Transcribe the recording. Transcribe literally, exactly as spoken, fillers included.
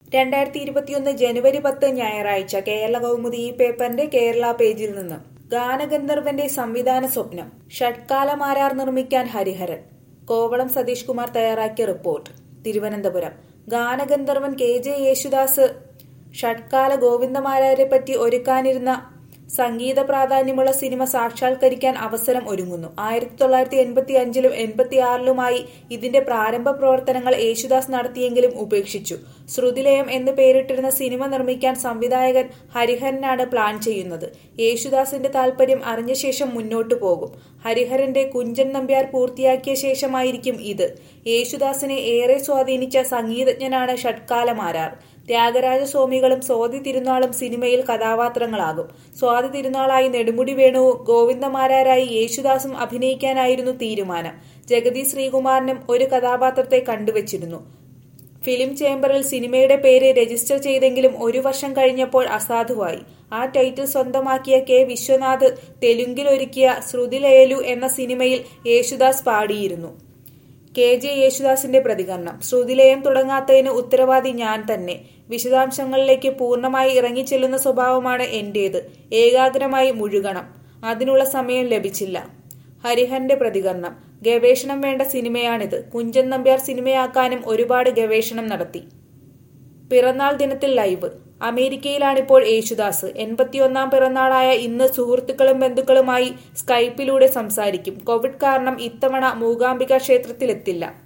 രണ്ടായിരത്തി ഇരുപത്തിയൊന്ന് ജനുവരി പത്ത് ഞായറാഴ്ച കേരള കൗമുദി ഈ പേപ്പറിന്റെ കേരള പേജിൽ നിന്ന് ഗാനഗന്ധർവന്റെ സംവിധാന സ്വപ്നം ഷഡ്കാലമാരാർ നിർമ്മിക്കാൻ ഹരിഹരൻ. കോവളം സതീഷ് കുമാർ തയ്യാറാക്കിയ റിപ്പോർട്ട്. തിരുവനന്തപുരം ഗാനഗന്ധർവൻ കെ ജെ യേശുദാസ് ഷഡ്കാല ഗോവിന്ദമാരാരെ പറ്റി ഒരുക്കാനിരുന്ന സംഗീത പ്രാധാന്യമുള്ള സിനിമ സാക്ഷാത്കരിക്കാൻ അവസരം ഒരുങ്ങുന്നു. ആയിരത്തി തൊള്ളായിരത്തി എൺപത്തി അഞ്ചിലും എൺപത്തിയാറിലുമായി ഇതിന്റെ പ്രാരംഭ പ്രവർത്തനങ്ങൾ യേശുദാസ് നടത്തിയെങ്കിലും ഉപേക്ഷിച്ചു. ശ്രുതിലയം എന്ന് പേരിട്ടിരുന്ന സിനിമ നിർമ്മിക്കാൻ സംവിധായകൻ ഹരിഹരനാണ് പ്ലാൻ ചെയ്യുന്നത്. യേശുദാസിന്റെ താൽപര്യം അറിഞ്ഞ ശേഷം മുന്നോട്ടു പോകും. ഹരിഹരന്റെ കുഞ്ചൻ നമ്പ്യാർ പൂർത്തിയാക്കിയ ശേഷമായിരിക്കും ഇത്. യേശുദാസിനെ ഏറെ സ്വാധീനിച്ച സംഗീതജ്ഞനാണ് ഷഡ്കാലമാരാർ. ത്യാഗരാജ സ്വാമികളും സ്വാതി തിരുനാളും സിനിമയിൽ കഥാപാത്രങ്ങളാകും. സ്വാതി തിരുനാളായി നെടുമുടി വേണുവും ഗോവിന്ദമാരാരായി യേശുദാസും അഭിനയിക്കാനായിരുന്നു തീരുമാനം. ജഗതി ശ്രീകുമാരനും ഒരു കഥാപാത്രത്തെ കണ്ടുവച്ചിരുന്നു. ഫിലിം ചേംബറിൽ സിനിമയുടെ പേര് രജിസ്റ്റർ ചെയ്തെങ്കിലും ഒരു വർഷം കഴിഞ്ഞപ്പോൾ അസാധുവായി. ആ ടൈറ്റിൽ സ്വന്തമാക്കിയ കെ വിശ്വനാഥ് തെലുങ്കിലൊരുക്കിയ ശ്രുതിലയലു എന്ന സിനിമയിൽ യേശുദാസ് പാടിയിരുന്നു. കെ ജെ യേശുദാസിന്റെ പ്രതികരണം. ശ്രുതിലയം തുടങ്ങാത്തതിന് ഉത്തരവാദി ഞാൻ തന്നെ. വിശദാംശങ്ങളിലേക്ക് പൂർണ്ണമായി ഇറങ്ങിച്ചെല്ലുന്ന സ്വഭാവമാണ് എന്റേത്. ഏകാഗ്രമായി മുഴുകണം. അതിനുള്ള സമയം ലഭിച്ചില്ല. ഹരിഹരന്റെ പ്രതികരണം. ഗവേഷണം വേണ്ട സിനിമയാണിത്. കുഞ്ചൻ നമ്പ്യാർ സിനിമയാക്കാനും ഒരുപാട് ഗവേഷണം നടത്തി. പിറന്നാൾ ദിനത്തിൽ ലൈവ്. അമേരിക്കയിലാണിപ്പോൾ യേശുദാസ്. എൺപത്തിയൊന്നാം പിറന്നാളായ ഇന്ന് സുഹൃത്തുക്കളും ബന്ധുക്കളുമായി സ്കൈപ്പിലൂടെ സംസാരിക്കും. കോവിഡ് കാരണം ഇത്തവണ മൂകാംബിക ക്ഷേത്രത്തിലെത്തില്ല.